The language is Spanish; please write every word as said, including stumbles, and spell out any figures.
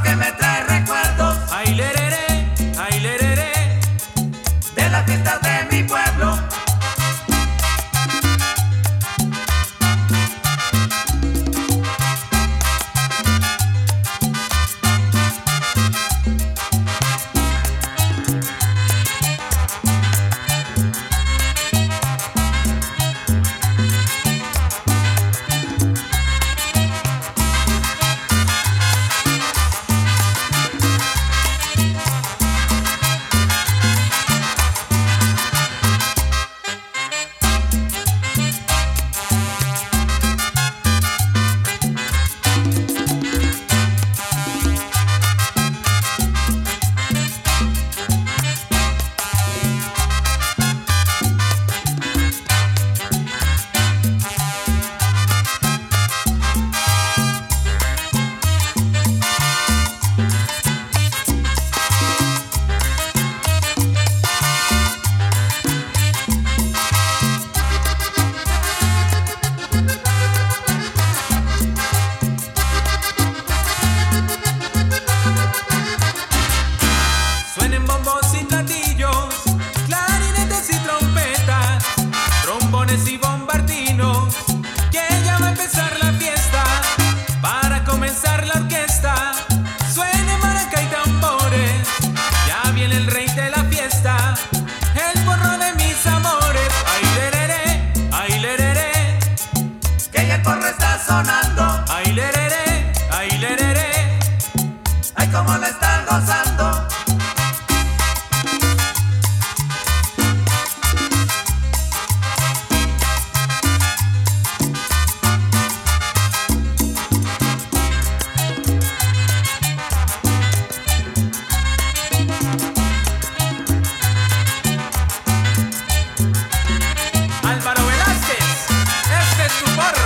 que me trae recuerdos. Ay, lerere, ay, lerere, de las fiestas de mi pueblo. Suenen bombos y platillos, clarinetes y trompetas, trombones y bombardinos, que ya va a empezar la fiesta. Para comenzar la orquesta, suenen maraca y tambores, ya viene el rey de la fiesta, el porro de mis amores. Ay, lerere, ay, lerere, Que ya el porro está sonando. ay, lerere, ay, lerere, Ay, cómo la están gozando. Álvaro Velázquez, este es tu porro.